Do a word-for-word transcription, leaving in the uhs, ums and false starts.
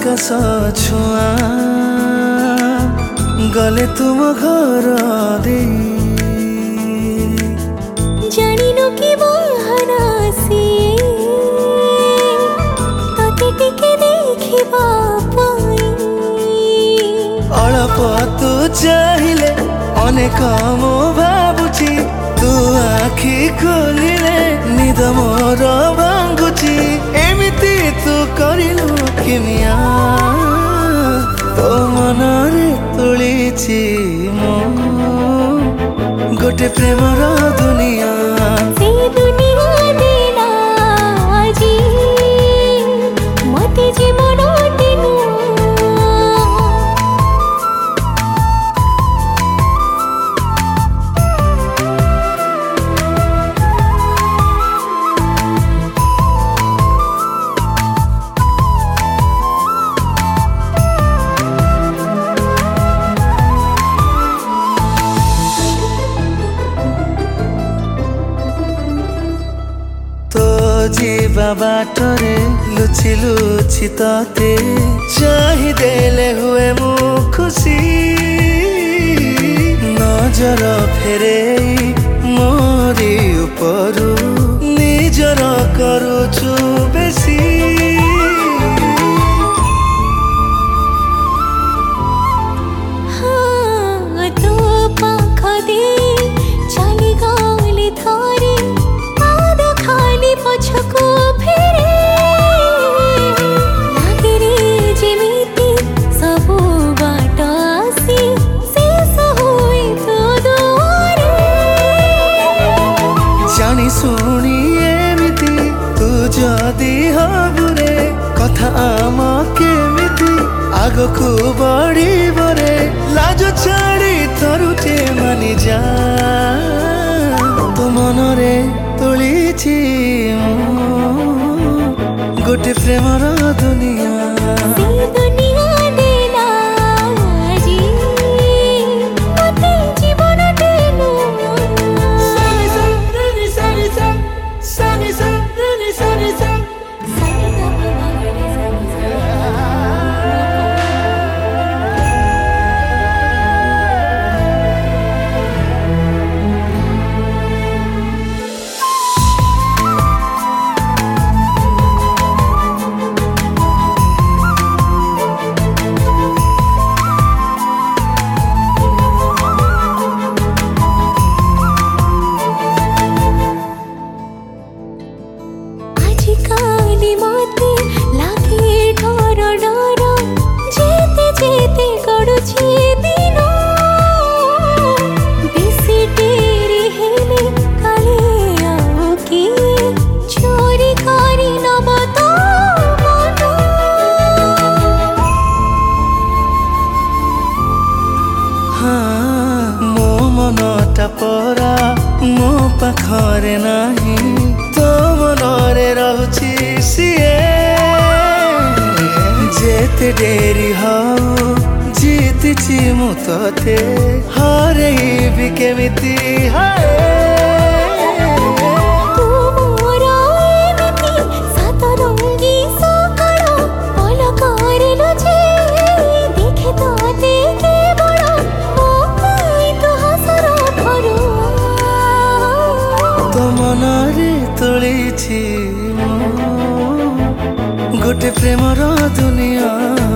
आकाश छुआ गले तुम घर दे जानिनु कि बाहर आसी तते टिके देखिबा पाई अल्प तू चाहिले अनेक मो भाबुची तू आखि खोलिले निद मोर भांगुची एमिति तू करिलु किमिया तो मनरे तुलिची मो गोटे प्रेमर दुनिया से दुनिया देला आजी मते जीवन दिनु जीवा बाटरे लुचि लुचि तते चाहि देले हुए मु खुशी नजर फेरे मोरी उपरु निजर करुछु बेसी हाँ तो पाख दे चली गली थारे पाद खाली पछको फेरे लागे रे जेमिति सबु बाट आसी शेष होई तो दुआरे जानी सुनी एमिति तू जदि हबुरे कथा आम केमिति आगकु बढ़िबरे लाज छाड़ी तरुटे मानि जा तो मनरे तुलिछि गोटे प्रेमर दुनिया से दुनिया देला आजी मते जीवन दिनु काली मते लागे डर डर जेते जेते गडुछि दिनो बेसी डेरी हेले काले आउ कि चोरी करी नब तो मनो हाँ मो मनटा परा मो पाखरे नाही तो मनरे रहुछि सिए जेते डेरी हाउ जीतिछि मु तते हरेबि केमिति हाय तू मोर एमिति सतरंगी सकाळ पलकरिलु जे देखे तते केवल मो पाई तो हसर भरुआ तो मनरे तुलिछि गोटे प्रेमर दुनिया।